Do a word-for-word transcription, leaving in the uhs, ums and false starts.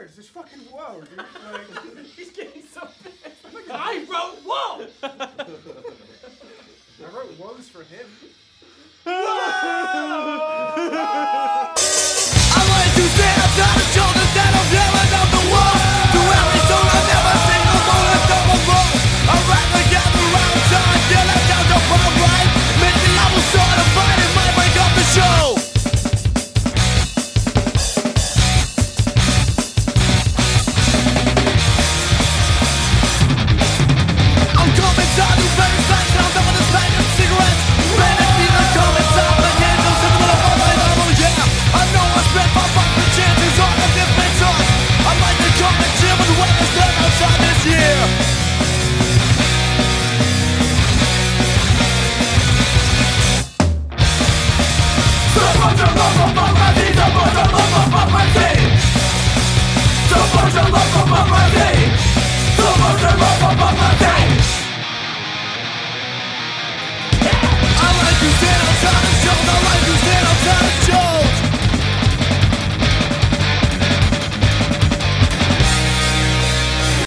words. Just fucking whoa, dude. Like, He's getting so pissed. look at I wrote whoa! I wrote woes for him. I wanted to stand outside the shoulders that I'm never know the world. To every soul I've never seen a moment of a road. I ran together around time till I found the bottom right. Maybe I will start a fight and might break up the show. I'm coming down to very fast and I'm done with this pack of cigarettes. Man, I see the comments out the candles in the middle of my level, yeah. I know I spent my fucking chances on a different sauce. I like to come to gym with weather's done outside this year. So much of love of my team, so much of love of my team. So much of love of my team. So much of love of my team. I like to stand outside the show, I like to stand outside the show.